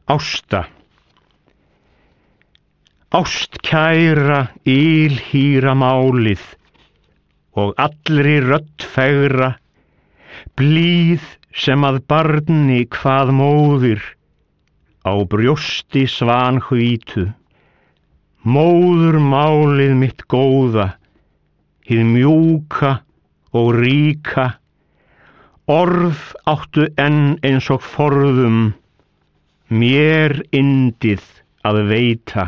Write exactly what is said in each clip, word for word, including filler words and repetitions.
Ásta. Ástkæra ylhýra málið og allri rödd fegra, blíð sem að barni hvað móðir á brjósti svanhvítu. Móður málið mitt góða, hið mjúka og ríka, orð áttu enn eins og forðum, mér yndið að veita.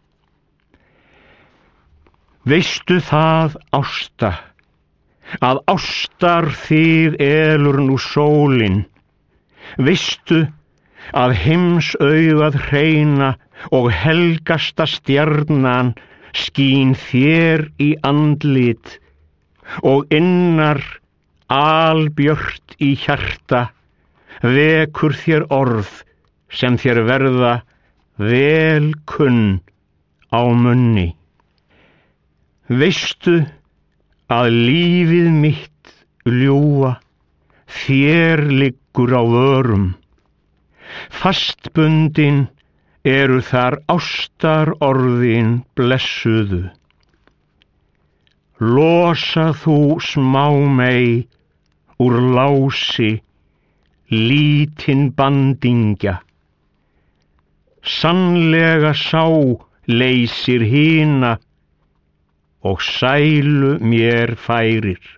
Veistu það, Ásta, að ástar þig elur nú sólin, veistu að heimsaugað hreina og helgasta stjarnan skín þér í andlit og innar albjört í hjarta vekur þér orð sem þér verða vel kunn á munni. Veistu að lífið mitt ljúfa þér liggur á vörum, fastbundin eru þar ástar orðin blessuðu. Losa þú smá mey úr lási lítinn bandingja, sannlega sá leysir hina og sælu mér færir.